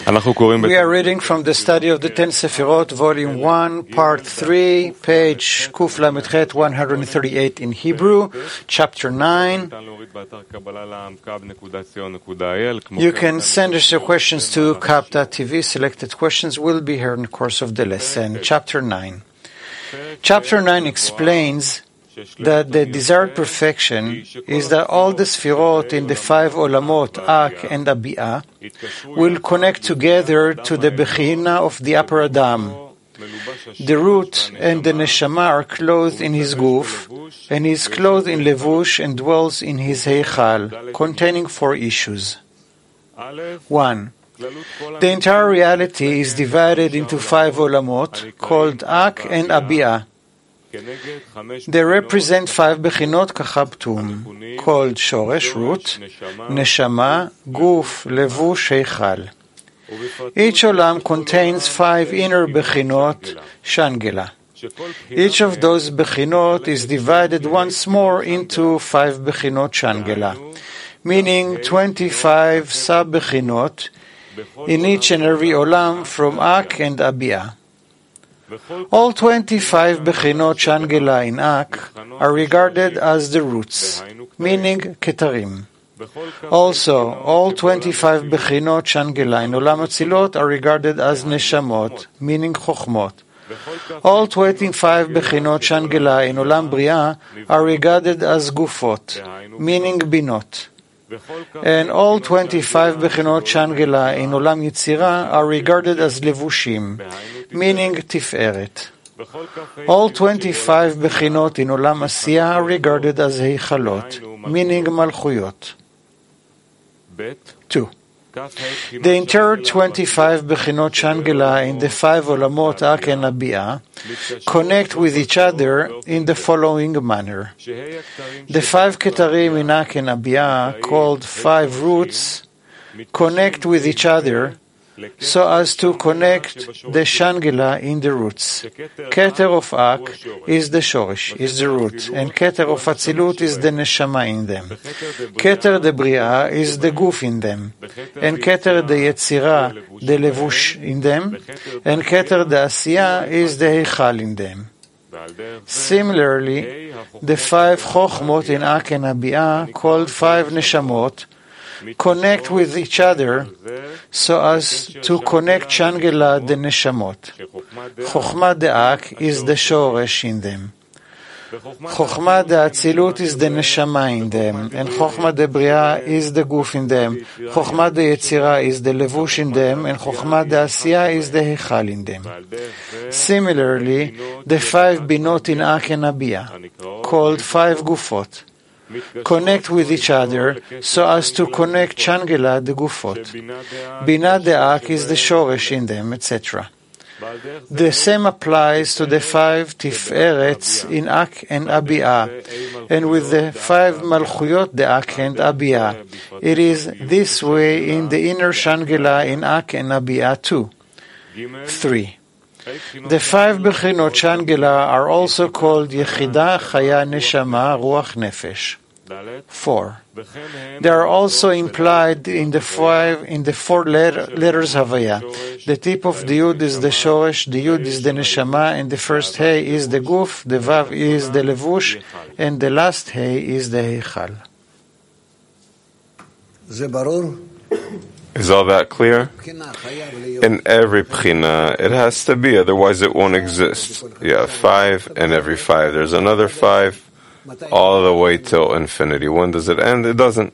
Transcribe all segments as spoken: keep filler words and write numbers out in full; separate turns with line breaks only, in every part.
We are reading from the study of the Ten Sefirot, Volume one, Part three, page Kuf Lamed one hundred thirty-eight in Hebrew, Chapter nine. You can send us your questions to kap dot t v. Selected questions will be here in the course of the lesson. Chapter nine. Chapter nine explains that the desired perfection is that all the Sefirot in the five Olamot, Ak and Abiyah, will connect together to the Bechina of the upper Adam. The root and the Neshama are clothed in his Guf, and he is clothed in Levush and dwells in his Heichal, containing four issues. One. The entire reality is divided into five Olamot, called Ak and Abiyah. They represent five Bechinot Kachabtum, called Shoresh, root, Neshama, Guf, Levush, Heichal. Each Olam contains five inner Bechinot, Shangela. Each of those Bechinot is divided once more into five Bechinot Shangela, meaning twenty-five sub-Bechinot in each and every Olam from Ak and Abiyah. All twenty-five Bechinot Shangela in Ak are regarded as the roots, meaning Ketarim. Also, all twenty-five Bechinot Shangela in Olam Atzilot are regarded as Neshamot, meaning Chochmot. All twenty-five Bechinot Shangela in Olam Bria are regarded as Gufot, meaning Binot. And all twenty-five Bechinot Shangela in Olam Yetzira are regarded as Levushim, meaning Tiferet. All twenty-five Bechinot in Olam Asiyah are regarded as Heichalot, meaning Malchuyot. Two. The entire twenty-five Bechinot Shangela in the five Olamot, Ak and Abiyah, connect with each other in the following manner. The five Ketarim in Ak and Abiyah, called five roots, connect with each other so as to connect the Shangela in the roots. Keter of Ak is the Shoresh, is the root, and Keter of Atzilut is the Neshama in them. Keter de Bria is the Guf in them, and Keter de Yetzira, the Levush in them, and Keter de Asiyah is the Heichal in them. Similarly, the five Chochmot in Ak and Abiyah, called five Neshamot, connect with each other so as to connect Shangela the Neshamot. Chochmah de Ak is the Shoresh in them. Chochmah de Atzilut is the Neshama in them, and Chochmah de Bria is the Guf in them. Chochmah de Yetzira is the Levush in them, and Chochmah de Asiyah is the Heichal in them. Similarly, the five Binot in Ak and Abiyah, called five Gufot, connect with each other so as to connect Shangela the Gufot. Binah de Ak is the Shoresh in them, et cetera. The same applies to the five Tiferets in Ak and Abiyah, and with the five Malchuyot de Ak and Abiyah. It is this way in the inner Shangela in Ak and Abiyah too. Three. The five Bechinot Shangela are also called Yechida, Chaya, Neshama, Ruach, Nefesh. Four. They are also implied in the five, in the four letter, letters Havaya. The tip of the Yud is the Shoresh, the Yud is the Neshama, and the first Hey is the Guf, the Vav is the Levush, and the last Hey is the Heichal.
Is all that clear? In every Bechina, it has to be, otherwise it won't exist. You have five, and every five there's another five, all the way till infinity. When does it end? It doesn't.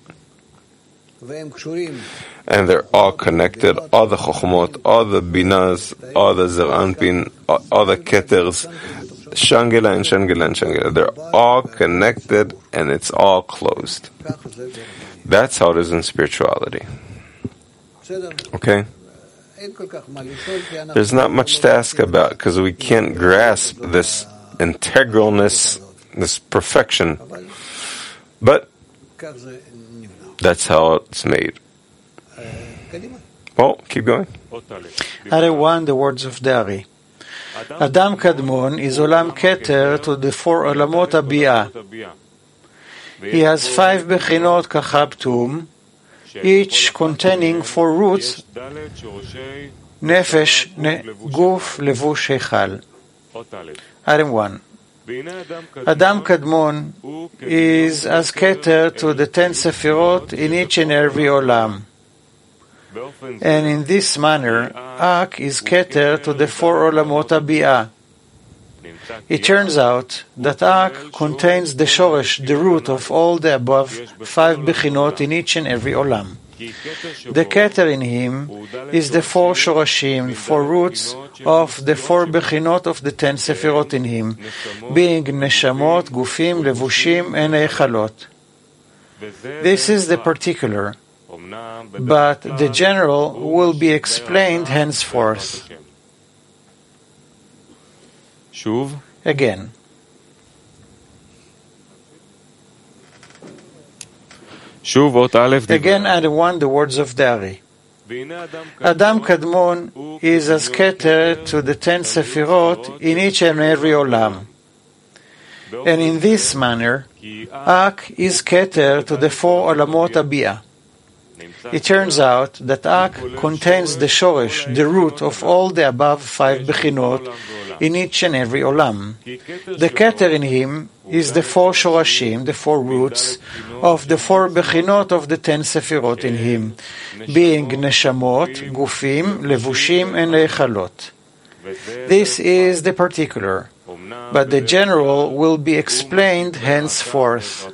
And they're all connected, all the Chochmot, all the Binas, all the Zeranpin, all the Keters, Shangela and Shangela and Shangela. They're all connected, and it's all closed. That's how it is in spirituality. Okay? There's not much to ask about because we can't grasp this integralness, this perfection. But that's how it's made. Well, keep going.
Are one, the words of the Ari. Adam Kadmon is Olam Keter to the four Olamot Abiyah. He has five Bechinot Kachabtum, each containing four roots, nefesh, guf, levush, heichal. Item one. Adam Kadmon is as Keter to the ten Sefirot in each and every Olam. And in this manner, Ak is Keter to the four Olamot Abiyah. It turns out that Ak contains the Shoresh, the root of all the above five Bechinot in each and every Olam. The Keter in him is the four Shorashim, four roots of the four Bechinot of the ten Sefirot in him, being Neshamot, Gufim, Levushim, and Eichalot. This is the particular, but the general will be explained henceforth. Again. Again, add one the words of the Ari. Adam Kadmon is as Keter to the ten Sefirot in each and every Olam. And in this manner, Ak is Keter to the four Olamot Abiyah. It turns out that Ak contains the Shoresh, the root of all the above five Bechinot in each and every Olam. The Keter in him is the four Shorashim, the four roots of the four Bechinot of the ten Sefirot in him, being Neshamot, Gufim, Levushim, and Eichalot. This is the particular, but the general will be explained henceforth.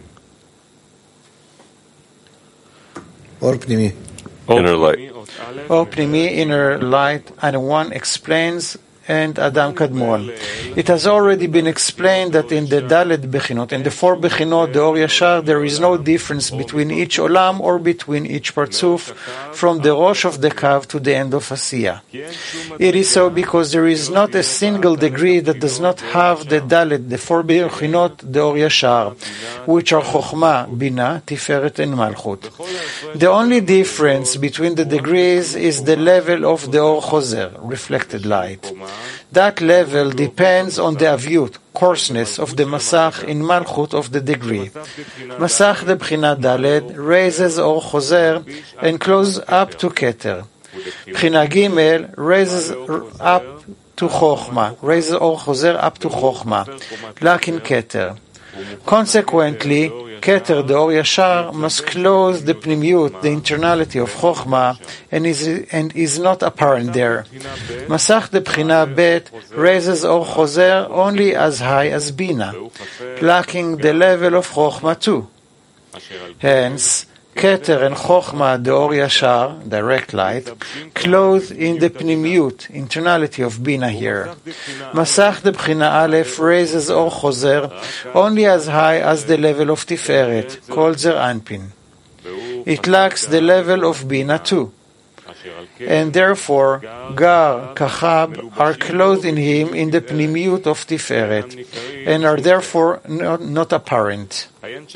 Inner light.
Or Pnimi, inner light, and one explains, and Adam Kadmon. It has already been explained that in the Dalet Bechinot, in the four Bechinot, the Or Yashar, there is no difference between each Olam or between each Partzuf, from the Rosh of the Kav to the end of Asiya. It is so because there is not a single degree that does not have the Dalet, the four Bechinot, the Or Yashar, which are Chochmah, Bina, Tiferet, and Malchut. The only difference between the degrees is the level of the Or Choser, reflected light. That level depends on the avyut, coarseness of the Masach in Malchut of the degree. Masach the Bchina Daled raises Or Choser and closes up to Keter. Bchina Gimel raises up to Chochma, raises Or Choser up to Chochma, like in Keter. Consequently, Keter, the Or Yashar, must close the Pnimiut, the internality of Chochma, and is, and is not apparent there. Masach the Bchina Bet raises Or Choser only as high as Bina, lacking the level of Chochma too. Hence, Keter and Chochma, the Or Yashar, direct light, clothed in the Pnimiut, internality of Bina here. Masach the Bchina Aleph raises Or Choser only as high as the level of Tiferet, called Zer Anpin. It lacks the level of Bina too. And therefore, Gar, Kachab are clothed in him in the Pnimiut of Tiferet, and are therefore not, not apparent.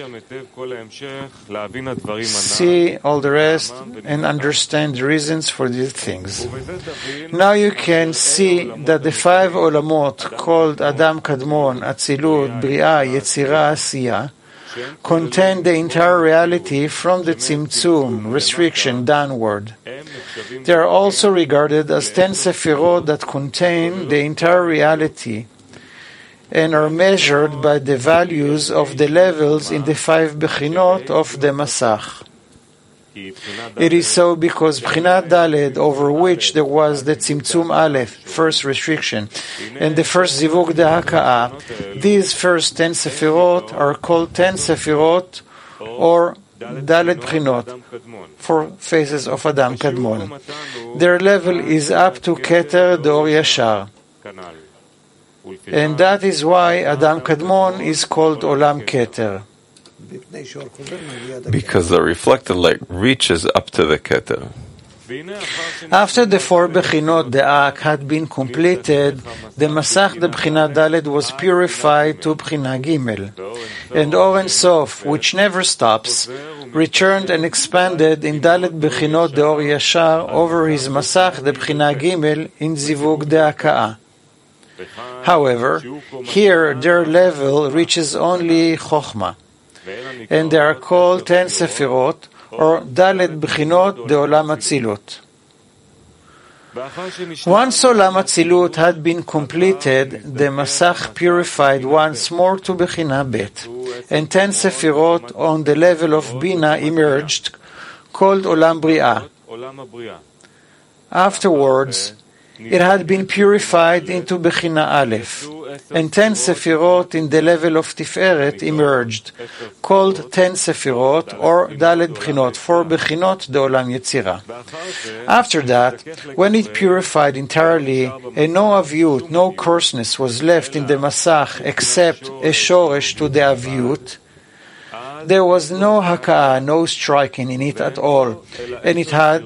See all the rest and understand the reasons for these things. Now you can see that the five Olamot called Adam Kadmon, Atzilut, Bria, Yetzira, Asiya contain the entire reality from the Tzimtzum, restriction, downward. They are also regarded as ten Sefirot that contain the entire reality and are measured by the values of the levels in the five Bechinot of the Masach. It is so because Bchinat Daled, over which there was the Tzimtzum Aleph, first restriction, and the first Zivug de Haka'ah, these first ten Sefirot are called ten Sefirot, or Dalet Bchinot, four phases of Adam Kadmon. Their level is up to Keter, the Or Yashar. And that is why Adam Kadmon is called Olam Keter.
Because the reflected light reaches up to the Keter.
After the four Bechinot, the Ak, had been completed, the Masach, the Bchina Dalet, was purified to Bchina Gimel. And Or Ein Sof, which never stops, returned and expanded in Dalet Bechinot, the Or Yashar, over his Masach, the Bchina Gimel, in Zivug de Haka'ah. However, here their level reaches only Chochma, and they are called ten Sefirot, or Dalet Bchinot De'olam Atzilut. Once Olam Atzilut had been completed, the Masach purified once more to Bechina Bet, and ten Sefirot on the level of Bina emerged, called Olam Bri'ah. Afterwards, it had been purified into Bechina Aleph, and ten Sefirot in the level of Tiferet emerged, called ten Sefirot or Dalet Bchinot, four Bechinot De'olam Yetzirah. After that, when it purified entirely, and no Aviut, no coarseness was left in the Masach except a Shoresh to the Aviut, there was no Haka'ah, no striking in it at all, and it had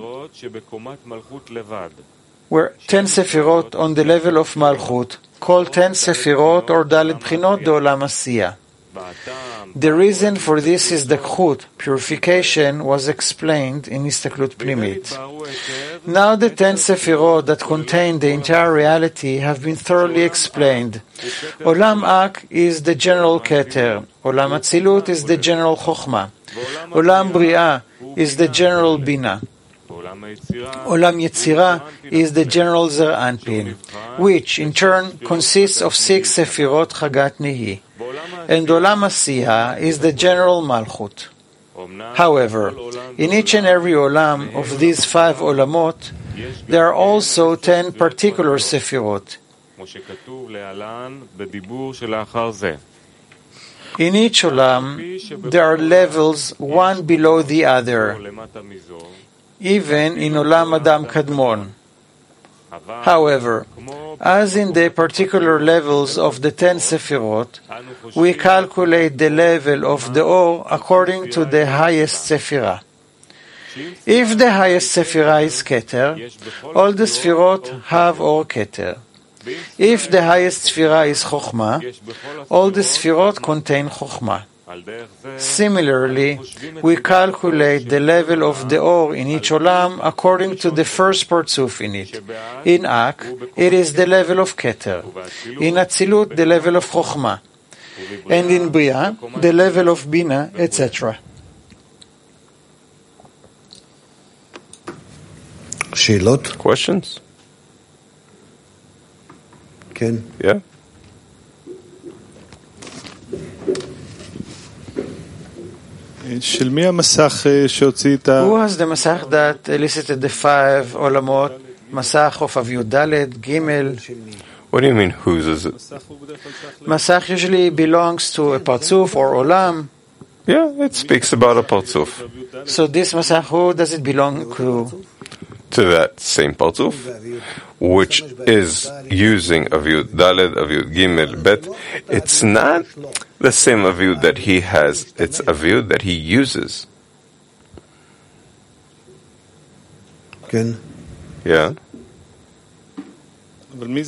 were ten Sefirot on the level of Malchut, called ten Sefirot or Dalet Bchinot De'olam Asiyah. The reason for this is the Kchut, purification, was explained in Histaklut Pnimit. Now the ten Sefirot that contain the entire reality have been thoroughly explained. Olam Ak is the general Keter, Olam Atzilut is the general Chokhmah, Olam Bri'ah is the general Bina, Olam Yetzirah is the general Zer Anpin, which in turn consists of six Sefirot Chagat Nehi, and Olam Asiyah is the general Malchut. However, in each and every Olam of these five Olamot, there are also ten particular Sefirot. In each Olam, there are levels one below the other, even in Olam Adam Kadmon. However, as in the particular levels of the ten Sefirot, we calculate the level of the Or according to the highest Sefirah. If the highest Sefirah is Keter, all the Sefirot have Or Keter. If the highest Sefirah is Chokhmah, all the Sefirot contain Chokhmah. Similarly, we calculate the level of the Or in each Olam according to the first Partzuf in it. In Ak, it is the level of Keter. In Atzilut, the level of Chokhmah. And in Bri'ah, the level of Bina, et cetera.
Questions?
Ken?
Yeah?
Who has the Masach that elicited the five Olamot? Masach of Aviut Dalet, Gimel.
What do you mean, whose is it?
Masach usually belongs to a Partzuf or Olam.
Yeah, it speaks about a Partzuf.
So this Masach, who does it belong to?
To that same Partzuf, which is using Aviut Dalet, Aviut Gimel, Bet. It's not the same Aviut that he has, it's Aviut that he uses.
Ken?
Yeah.
But who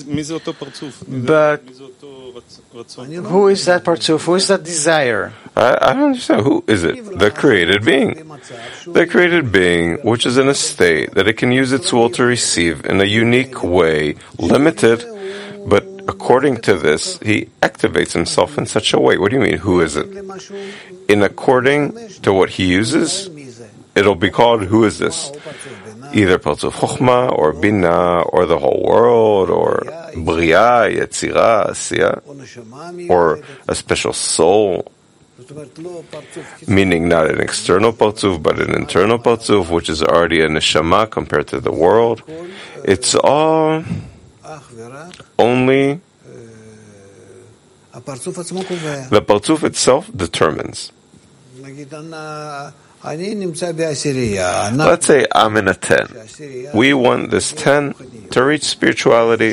is that Partzuf? Who is that desire?
I, I don't understand. Who is it? The created being. The created being, which is in a state that it can use its will to receive in a unique way, limited, but according to this, he activates himself in such a way. What do you mean, who is it? In according to what he uses, it'll be called, who is this? Either Partzuf Chokhmah, or Bina, or the whole world, or Bri'ah, Yetzirah, Asiyah, or a special soul, meaning not an external Partzuf, but an internal Partzuf, which is already a neshama compared to the world. It's all only the Partzuf itself determines. Let's say I'm in a ten. We want this ten to reach spirituality.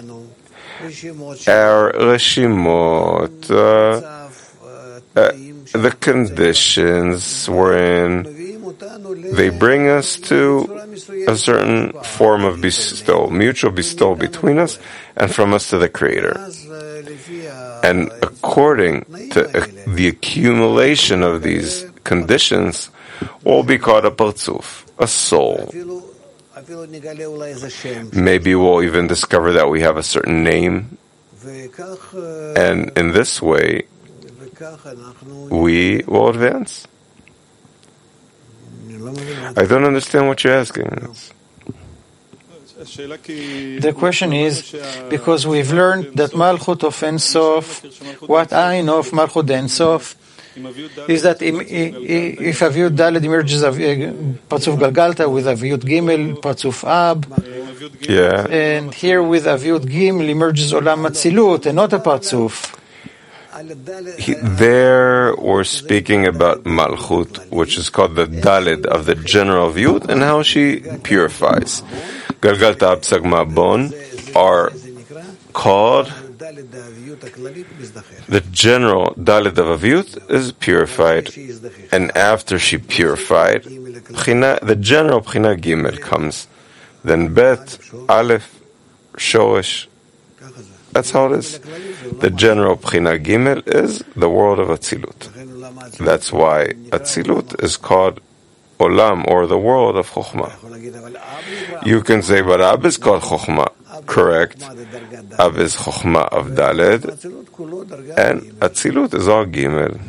Our reshimot, uh, uh, the conditions we're in, they bring us to a certain form of bestowal, mutual bestowal between us and from us to the Creator. And according to uh, the accumulation of these conditions, will be called a Partzuf, a soul. Maybe we'll even discover that we have a certain name, and in this way, we will advance. I don't understand what you're asking.
The question is, because we've learned that Malchut of Ein Sof, what I know of Malchut Ein Sof, is that if Aviut Daled emerges of Parzuf Galgalta with Aviut Gimel, Parzuf Ab,
yeah.
and here with Aviut Gimel emerges Olam Atzilut and not a Parzuf.
He, there we're speaking about Malchut, which is called the Daled of the general Aviut, and how she purifies. Galgalta Ab Sagma Bon are called the general Daled of Aviut is purified, and after she purified, Bchina, the general Bchina Gimel comes. Then Bet, Aleph, Shoresh. That's how it is. The general Bchina Gimel is the world of Atzilut. That's why Atzilut is called Olam, or the world of Chokhmah. You can say, but Ab is called Chokhmah. Correct. Ab is Chokhmah of Daled, and Atzilut is all Gimel.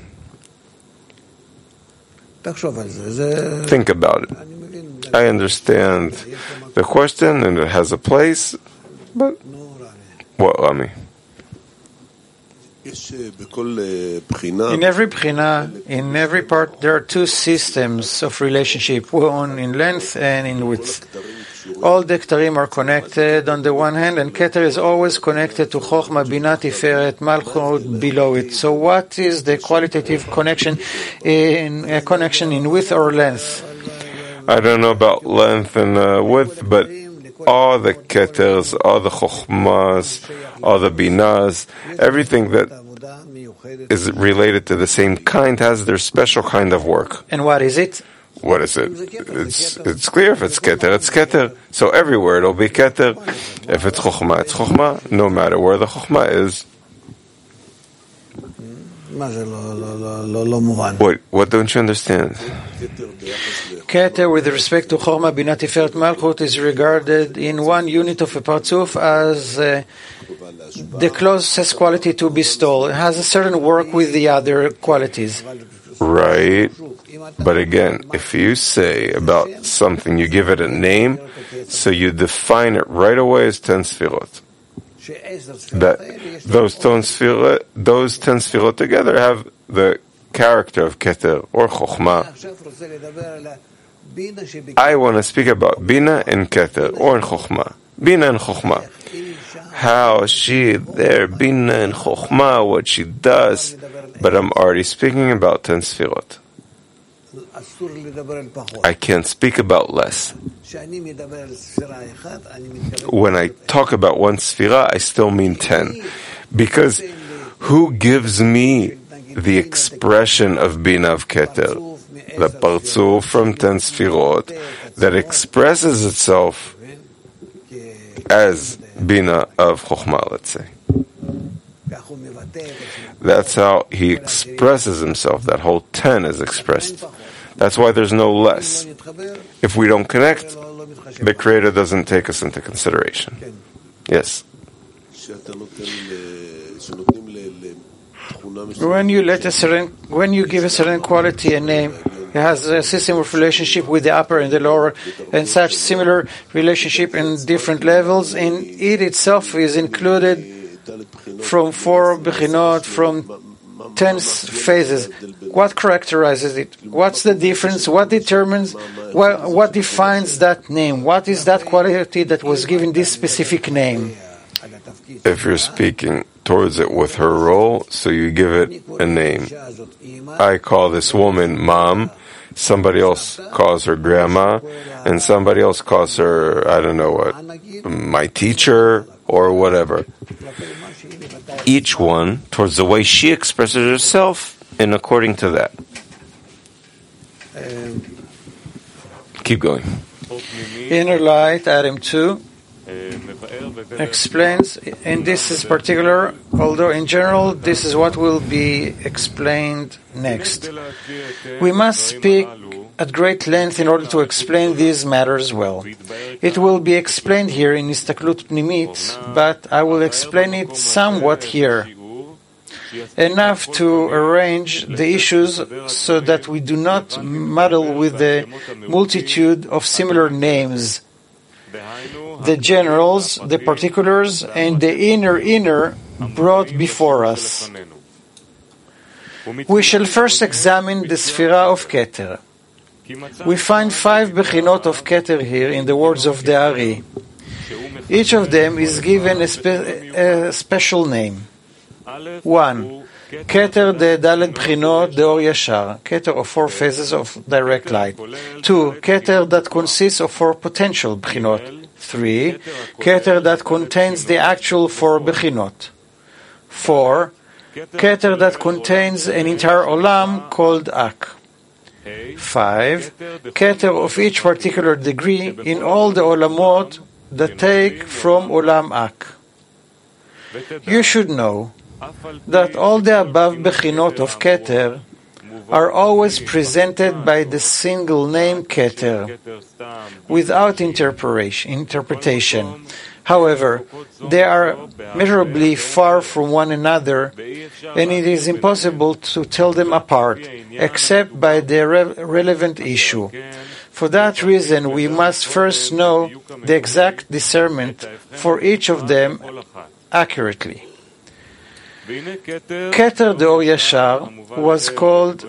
Think about it. I understand the question, and it has a place, but what, Rami?
In every Bchina, in every part, there are two systems of relationship, one in length and in width. All the Ktarim are connected on the one hand, and Keter is always connected to Chokhmah, Binah, Tiferet, Malchut below it. So what is the qualitative connection in a connection in width or length?
I don't know about length and uh, width, but all the Keters, all the Chokhmahs, all the Binahs, everything that is related to the same kind has their special kind of work.
And what is it?
What is it? It's it's clear if it's Keter, it's Keter. So everywhere it'll be Keter. If it's Chokhmah, it's Chokhmah, no matter where the Chokhmah is. What, what don't you understand?
Keter, with respect to Chokhmah, Binah, Tiferet, Malchut, is regarded in one unit of a Parzuf as uh, the closest quality to bestow. It has a certain work with the other qualities.
Right. But again, if you say about something, you give it a name, so you define it right away as ten sfirot. That those ten sfirot, those ten sfirot together have the character of Keter or Chokhmah. I want to speak about Bina and Keter or in Chokhmah. Bina and Chokhmah. How she there, Bina and Chokhmah, what she does. But I'm already speaking about ten sfirot. I can't speak about less. When I talk about one sfira, I still mean ten. Because who gives me the expression of Bina of Keter? The Parzuf from ten sfirot that expresses itself as Bina of Chokhmah, let's say. That's how he expresses himself. That whole ten is expressed. That's why there's no less. If we don't connect, the Creator doesn't take us into consideration. Yes.
When you let a certain, when you give a certain quality a name, it has a system of relationship with the upper and the lower, and such similar relationship in different levels. In it itself is included from four bechinot, from ten phases. What characterizes it? What's the difference? What determines, what, what defines that name? What is that quality that was given this specific name?
If you're speaking towards it with her role, so you give it a name. I call this woman Mom, somebody else calls her Grandma, and somebody else calls her, I don't know what, my teacher, or whatever. Each one towards the way she expresses herself, and according to that. Keep going.
Inner Light, Adam two, explains, and this is particular, although in general this is what will be explained next. We must speak at great length in order to explain these matters well. It will be explained here in Istaklut Pnimit, but I will explain it somewhat here. enough to arrange the issues so that we do not muddle with the multitude of similar names, the generals, the particulars, and the inner inner brought before us. We shall first examine the Sphira of Keter. We find five Bechinot of Keter here in the words of the Ari. Each of them is given a, spe- a special name. One, Keter de Dalet Bechinot de Or Yashar, Keter of four phases of direct light. Two, Keter that consists of four potential Bechinot. Three, Keter that contains the actual four Bechinot. Four, Keter that contains an entire Olam called Ak. Five, Keter of each particular degree in all the Olamot that take from Olam Ak. You should know that all the above Bechinot of Keter are always presented by the single name Keter, without interpretation. However, they are measurably far from one another, and it is impossible to tell them apart, except by the re- relevant issue. For that reason, we must first know the exact discernment for each of them accurately. Keter de Or Yashar was called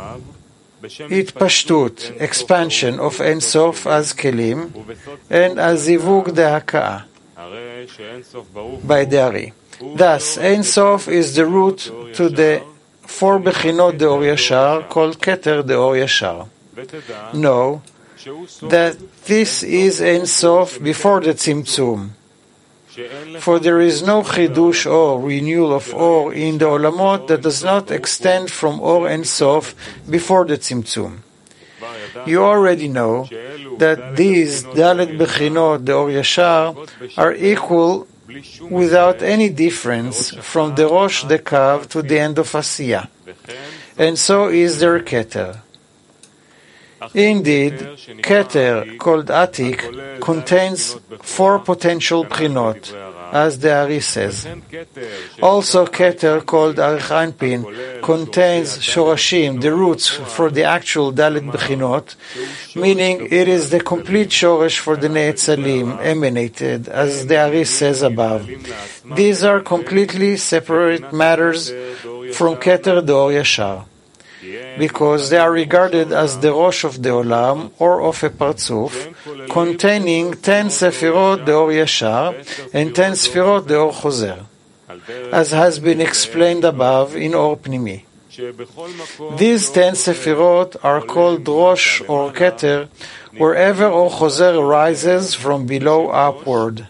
Itpashtut, expansion of Ein Sof as Kelim, and as Zivug de Haka'ah, by the Ari. Thus, Ein Sof is the root to the four Bechinot de Or Yashar, called Keter de Or Yashar. Know that this is Ein Sof before the Tzimtzum, for there is no chidush or renewal of or in the olamot that does not extend from or Ein Sof before the Tzimtzum. You already know that these Dalet Bechinot de Or Yashar are equal without any difference from the Rosh de Kav to the end of Asiyah, and so is their Keter. Indeed, Keter, called Atik, contains four potential Bchinot, as the Ari says. Also, Keter, called Arich Anpin, contains Shorashim, the roots for the actual Dalet Bchinot, meaning it is the complete Shoresh for the Ne'etzalim, emanated, as the Ari says above. These are completely separate matters from Keter de Or Yashar, because they are regarded as the Rosh of the Olam, or of a Partzuf, containing ten Sefirot de Or Yashar and ten Sefirot de Or Choser, as has been explained above in Or Pnimi. These ten Sefirot are called Rosh or Keter wherever Or Choser arises from below upward.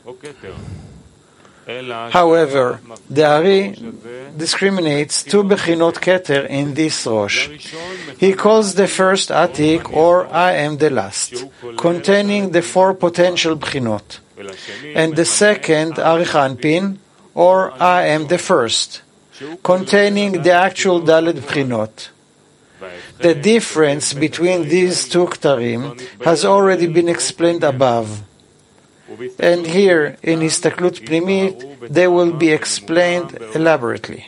However, the Ari discriminates two Bechinot Keter in this Rosh. He calls the first Atik, or I am the last, containing the four potential Bechinot, and the second Arich Anpin, or I am the first, containing the actual Dalet Bechinot. The difference between these two Ktarim has already been explained above, and here in Histaklut Pnimit they will be explained elaborately.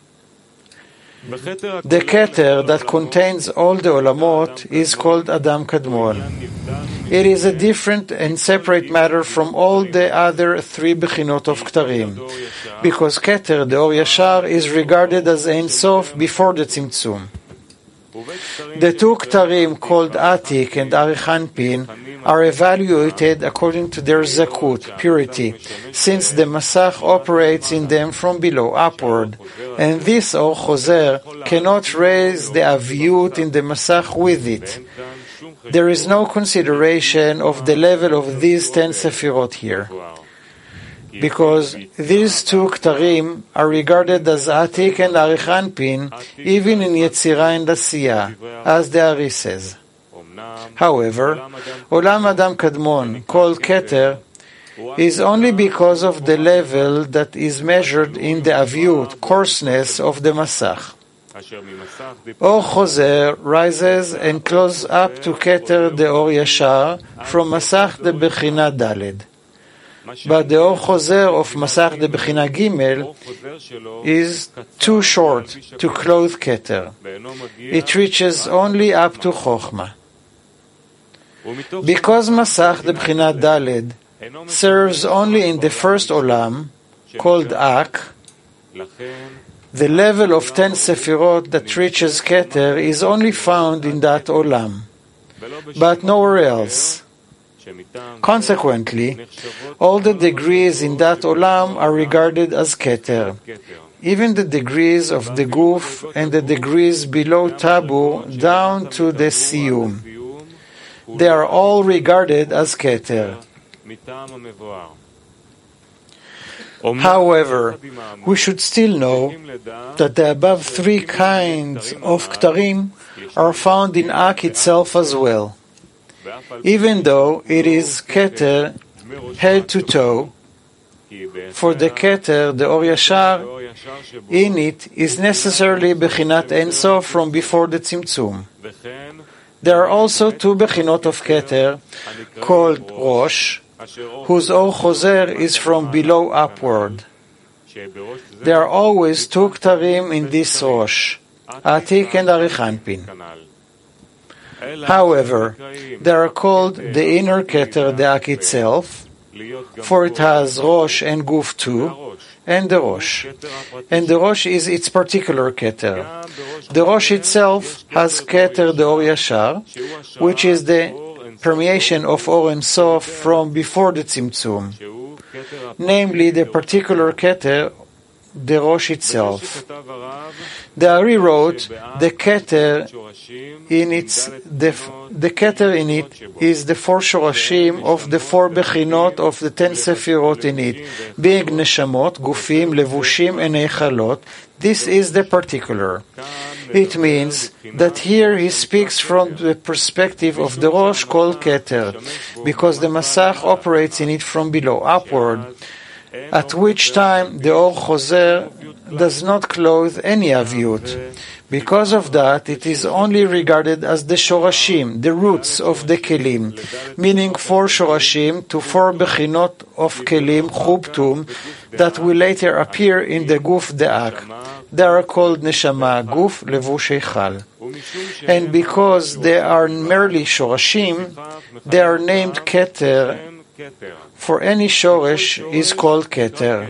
The Keter that contains all the Olamot is called Adam Kadmon. It is a different and separate matter from all the other three Bechinot of Ktarim, because Keter de Or Yashar is regarded as Ein Sof before the Tzimtzum. The two Ktarim called Atik and Arich Anpin are evaluated according to their zakut, purity, since the Masach operates in them from below upward, and this Or Choser cannot raise the Aviyut in the Masach with it. There is no consideration of the level of these ten Sefirot here, because these two Ktarim are regarded as Atik and Arich Anpin even in Yetzirah and Asiyah, as the Ari says. However, Olam Adam Kadmon, called Keter, is only because of the level that is measured in the Aviyut, coarseness of the Masach. Or Choser rises and closes up to Keter de Or Yashar from Masach de Bechina Daled. but the Or Chozer of Masach de Bechina Gimel is too short to clothe Keter. It reaches only up to Chochmah. Because Masach de Bechina Daled serves only in the first Olam, called Ak, the level of ten Sefirot that reaches Keter is only found in that Olam, but nowhere else. Consequently, all the degrees in that Olam are regarded as Keter. Even the degrees of the Guf and the degrees below Tabur down to the Siyum. They are all regarded as Keter. However, we should still know that the above three kinds of Ktarim are found in Ak itself as well. Even though it is Keter head to toe, for the Keter, the Or Yashar, in it is necessarily Bechinat Ein Sof from before the Tzimtzum. There are also two Bechinot of Keter called Rosh, whose Or Chozer is from below upward. There are always two Ktarim in this Rosh, Atik and Arich Anpin. However, they are called the inner Keter, the Ak itself, for it has Rosh and Guf too, and the Rosh. And the Rosh is its particular Keter. The Rosh itself has Keter, the Or Yashar, which is the permeation of Or and Sof from before the Tzimtzum, namely the particular Keter, the Rosh itself. The Ari wrote, the Keter in its the, the Keter in it is the four Shorashim of the four Bechinot of the ten Sefirot in it, being Neshamot, Gufim, Levushim, and Eichalot. This is the particular. It means that here he speaks from the perspective of the Rosh called Keter, because the Masach operates in it from below upward, at which time the Or Chozer does not clothe any Aviut. Because of that, it is only regarded as the Shorashim, the roots of the Kelim, meaning four Shorashim to four Bechinot of Kelim, Chubtum, that will later appear in the Guf the Ak. They are called Neshama, Guf, Levush, Eichal. And because they are merely Shorashim, they are named Keter, for any Shoresh is called Keter.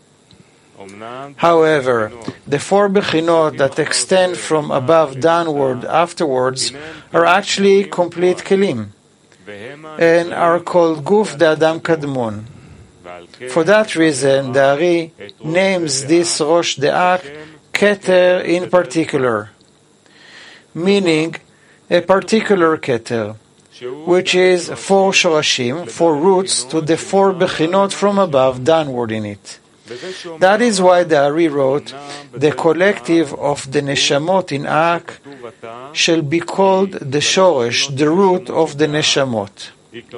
However, the four Bechinot that extend from above downward afterwards are actually complete Kelim, and are called Guf de Adam Kadmon. For that reason, the Ari names this Rosh de Ak Keter in particular, meaning a particular Keter, which is four Shorashim, four roots to the four Bechinot from above downward in it. That is why the Ari wrote, the collective of the Neshamot in Ak shall be called the Shoresh, the root of the Neshamot.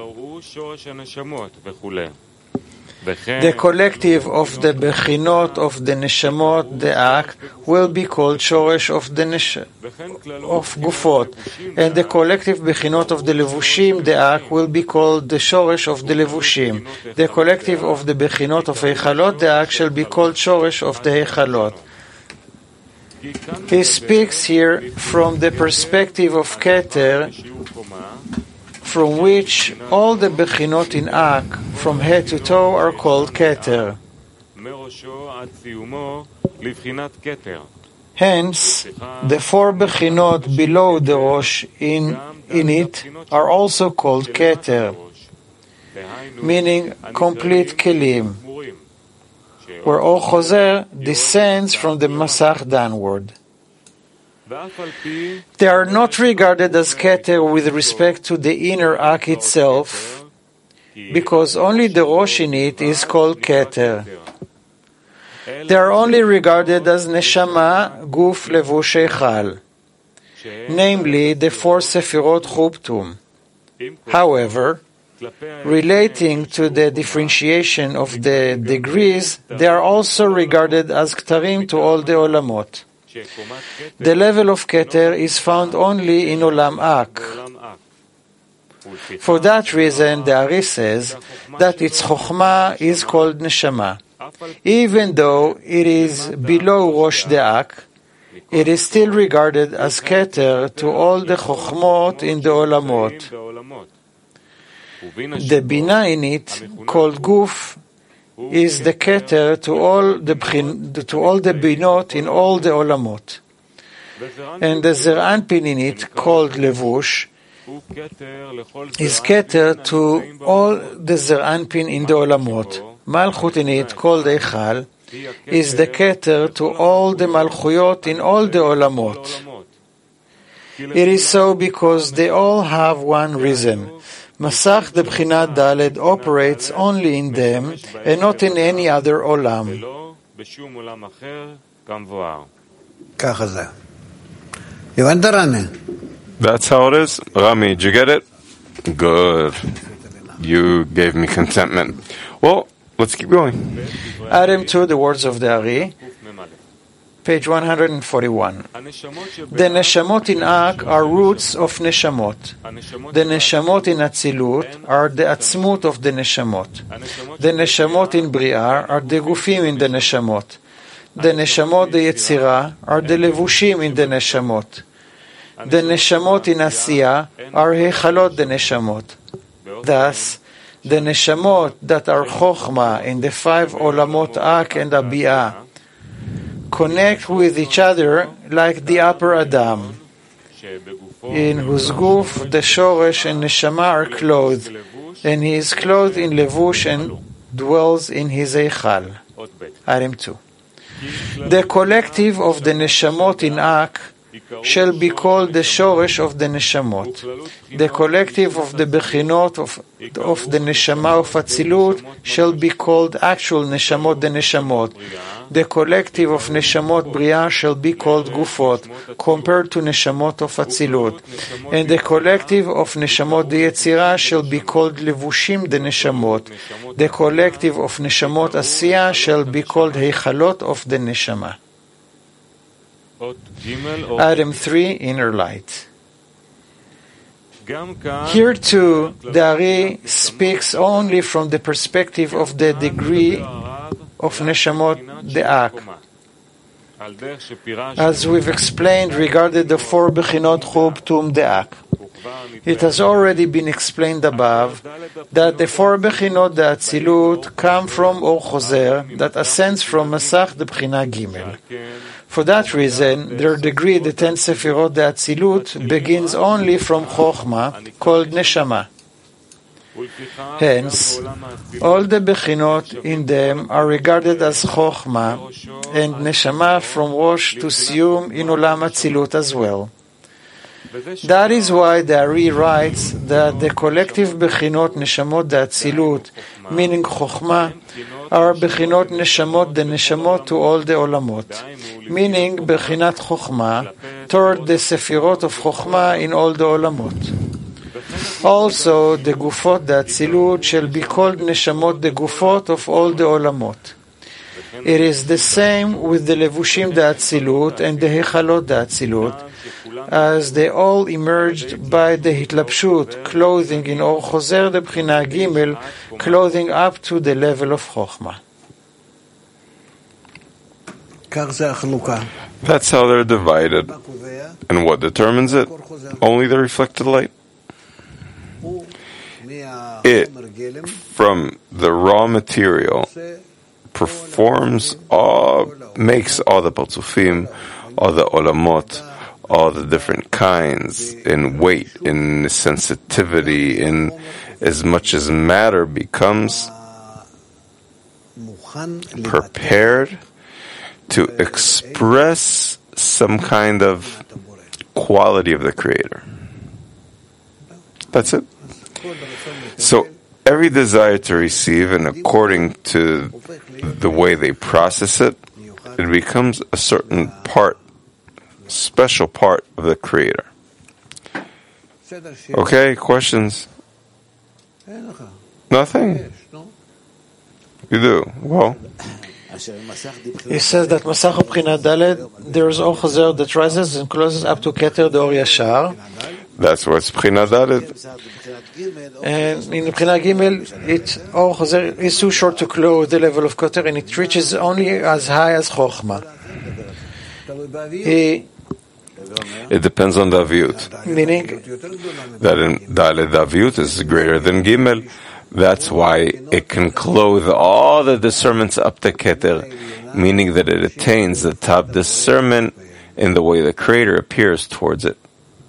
The collective of the Bechinot of the Neshamot, the Ak, will be called Shoresh of the Nesh of Gufot, and the collective Bechinot of the Levushim, the Ak, will be called the Shoresh of the Levushim. The collective of the Bechinot of Eichalot, the Ak, shall be called Shoresh of the Eichalot. He speaks here from the perspective of Keter, from which all the Bechinot in Ak, from head to toe, are called Keter. Hence, the four Bechinot below the Rosh in, in it are also called Keter, meaning complete Kelim, where Or Chozer descends from the Masach downward. They are not regarded as Keter with respect to the inner Ak itself, because only the Rosh in it is called Keter. They are only regarded as Neshama, Guf, Levush, Eichal, namely the four Sefirot Chubtum. However, relating to the differentiation of the degrees, they are also regarded as Ktarim to all the Olamot. The level of Keter is found only in Olam Ak. For that reason, the Ari says that its Chokhmah is called Neshama. Even though it is below Rosh De'ak, it is still regarded as Keter to all the Chokhmot in the Olamot. The Bina in it, called Guf, is the Keter to all the to all the Binot in all the Olamot. And the Zer Anpin in it, called Levush, is Keter to all the Zer Anpin in the Olamot. Malchut in it, called Eichal, is the Keter to all the Malchuyot in all the Olamot. It is so because they all have one reason. Masach the Bchinat Daled operates only in them and not in any other Olam.
That's how it is. Rami, did you get it? Good. You gave me contentment. Well, let's keep going.
Item two, the words of the Ari. Page one hundred forty-one. The Neshamot in Ak are roots of Neshamot. The Neshamot in Atzilut are the Atzmut of the Neshamot. The Neshamot in Bri'ah are the Gufim in the Neshamot. The Neshamot the Yetzirah are the Levushim in the Neshamot. The Neshamot in Asiyah are Hechalot the Neshamot. Thus, the Neshamot that are Chokhmah in the five Olamot Ak and Abiyah connect with each other like the upper Adam, in whose Guf the Shoresh and Neshama are clothed, and he is clothed in Levush and dwells in his Eichal. Item two. The collective of the Neshamot in Ak shall be called the Shoresh of the Neshamot. The collective of the Bechinot of, of the Neshama of Atzilut shall be called actual Neshamot the Neshamot. The collective of Neshamot Briah shall be called Gufot, compared to Neshamot of Atzilut. And the collective of Neshamot the Yetzirah shall be called Levushim the Neshamot. The collective of Neshamot Asiyah shall be called Heichalot of the Neshama. Item three, inner light. Here too, the Ari speaks only from the perspective of the degree of Neshamot De'ak. As we've explained regarding the four Bechinot Chub Tum De'ak. It has already been explained above that the four Bechinot the Atzilut come from Or Choser that ascends from Masach the Bechina Gimel. For that reason, their degree, the ten Sefirot the Atzilut, begins only from Chokhmah, called Neshama. Hence, all the Bechinot in them are regarded as Chokhmah, and Neshama from Rosh to Siyum in Olam Atzilut as well. That is why the Ari writes that the collective Bechinot Neshamot the Atzilut, meaning Chokhmah, are Bechinot Neshamot the Neshamot to all the Olamot, meaning Bechinat Chokhmah toward the Sefirot of Chokhmah in all the Olamot. Also, the Gufot the Atzilut shall be called Neshamot the Gufot of all the Olamot. It is the same with the Levushim the Atzilut and the Hechalot the Atzilut, as they all emerged by the Hitlapshut, clothing in Or Choser the Bchina Gimel, clothing up to the level of Chokhmah.
That's how they're divided. And what determines it? Only the reflected light. It, from the raw material, performs all, makes all the Partzufim, all the Olamot, all the different kinds, in weight, in sensitivity, in as much as matter becomes prepared to express some kind of quality of the Creator. That's it. So every desire to receive, and according to the way they process it, it becomes a certain part, special part of the Creator. Okay, questions? Nothing? You do? Well,
he says that Masach B'china Daled, there is Or Choser that rises and closes up to Keter the Or Yashar.
That's what's B'china Daled.
And in B'china Gimel, it Or Chozer is too short to close the level of Keter, and it reaches only as high as Chochma. He,
It depends on the Aviut.
meaning,
That in Daled, the Aviut is greater than Gimel. That's why it can clothe all the discernments up to Keter, meaning that it attains the top discernment in the way the Creator appears towards it.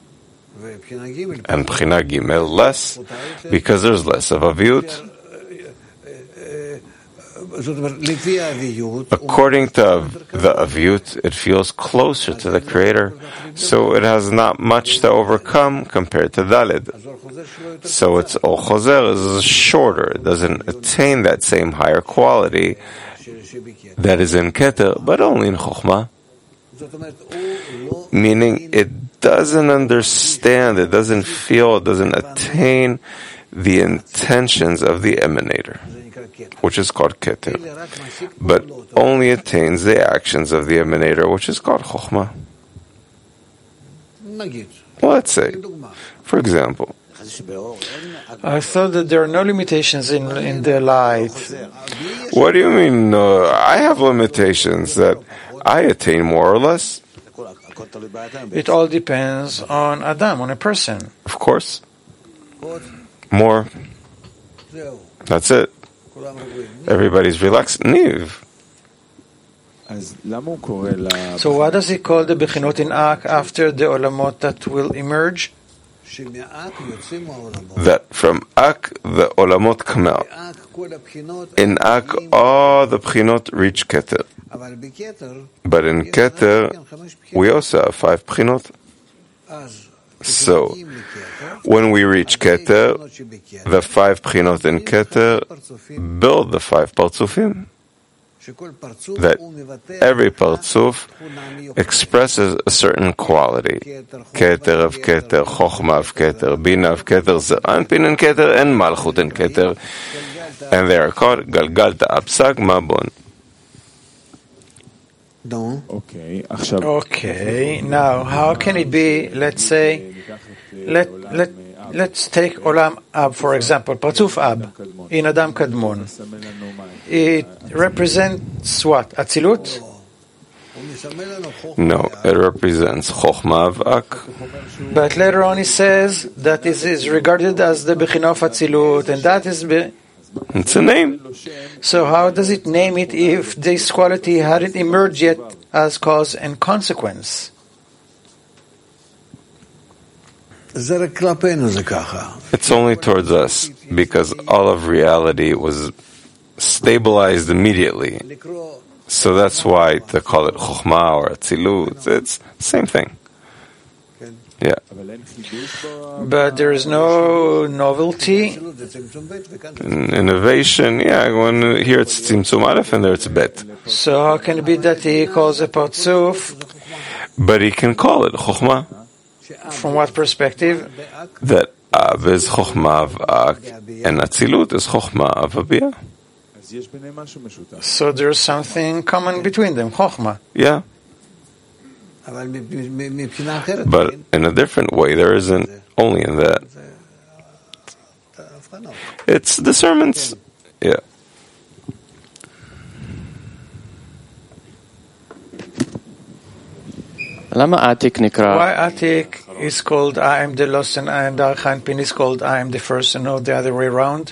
And B'china Gimel less, because there's less of Aviut. According to the Aviut, it feels closer to the Creator, so it has not much to overcome compared to Daled. So its Or Chozer is shorter, it doesn't attain that same higher quality that is in Keter, but only in Chochmah. Meaning it doesn't understand, it doesn't feel, it doesn't attain the intentions of the emanator, which is called Keter, but only attains the actions of the emanator, which is called Chochmah. Let's say, for example,
I thought that there are no limitations in in the light.
What do you mean? Uh, I have limitations that I attain more or less.
It all depends on Adam, on a person.
Of course. More. That's it. Everybody's relaxed. Niv.
So what does he call the Bechinot in Ak after the Olamot that will emerge?
That from Ak the Olamot come out. In Ak all the B'chinot reach Keter. But in Keter we also have five B'chinot. So when we reach Keter, the five B'chinot in Keter build the five Partzufim. That every Partzuf expresses a certain quality. Keter of Keter, Chochmah of Keter, Bina of Keter, Zeranpin in Keter, and Malchut in Keter. And they are called Galgalta Absag Mabon.
Okay, now how can it be, let's say, let, let, let's take Olam Ab, for example, Parzuf Ab, in Adam Kadmon. It represents what? Atzilut?
No, it represents Chochmah of Ak.
But later on he says that it is regarded as the Bechina of Atzilut, and that is... Be-
It's a name.
So how does it name it if this quality hadn't emerged yet as cause and consequence?
It's only towards us, because all of reality was stabilized immediately. So that's why to call it Chochmah or Atzilut, it's the same thing. Yeah.
But there is no novelty.
Innovation, yeah, when here it's Tzimtzum Aleph and there it's Bet.
So how can it be that he calls a Parzuf?
But he can call it Chochmah.
From what perspective?
That Av is Chochmah of Ak and Atzilut is Chochmah of Abiyah.
So there's something common between them, Chochmah.
Yeah. But in a different way, there isn't only in that. It's discernments. Yeah.
Why
Atik is called I am the lost and I am the Archanpin is called I am the first and not the other way around?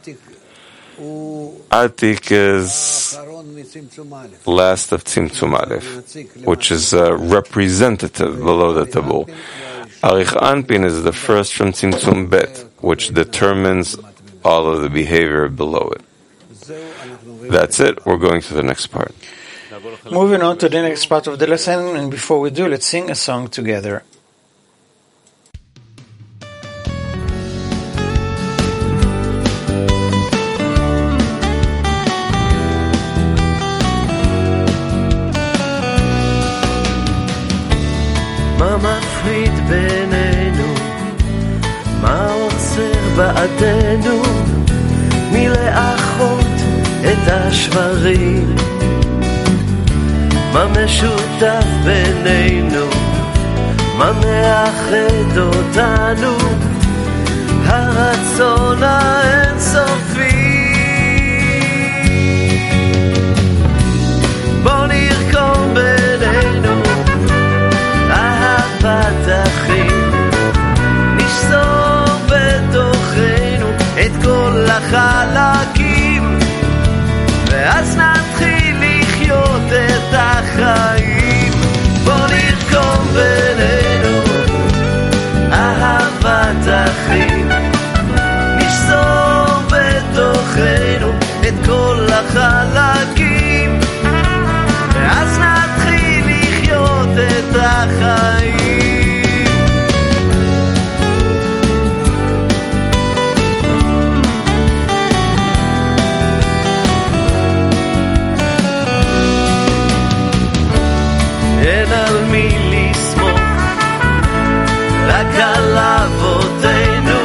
Atik is last of Tzimtzum Aleph, which is uh, representative below the Tabul. Arich Anpin is the first from Tzimtzum Bet, which determines all of the behavior below it. That's it. We're going to the next part.
Moving on to the next part of the lesson, and before we do, let's sing a song together.
מה מפריד בינינו? מה עוצר בעדנו? מלאחות את השברים? מה משותף בינינו? מה מאחד אותנו, הרצון האינסופי. בוא נרקום בינינו אהבת אחים, נשזור בתוכנו את כל החלקים, ואז נתחיל לחיות את החיים. בוא נרקום בינינו אהבת אחים, נשזור בתוכנו את כל החלקים, ואז נתחיל לחיות את החיים. אין על מי לסמוך, רק על אבותינו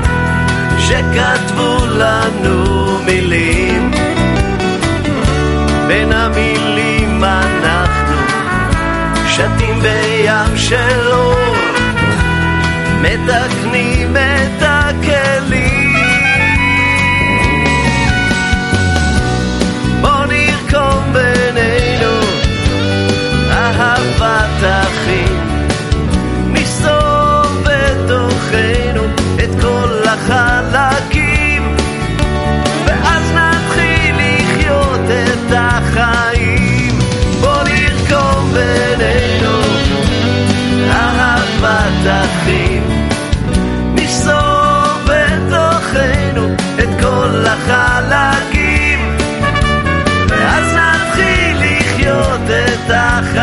שכתבו לנו מילים. בין המילים אנחנו שתים בים של אור, מתקנים את הכלים. בוא נרקום בינינו אהבת אחים, נשזור בתוכנו את כל החלקים, ואז נתחיל לחיות את החיים. בוא נרקום בינינו אהבת אחים, נשזור בתוכנו את כל החלקים, ואז נתחיל לחיות את החיים.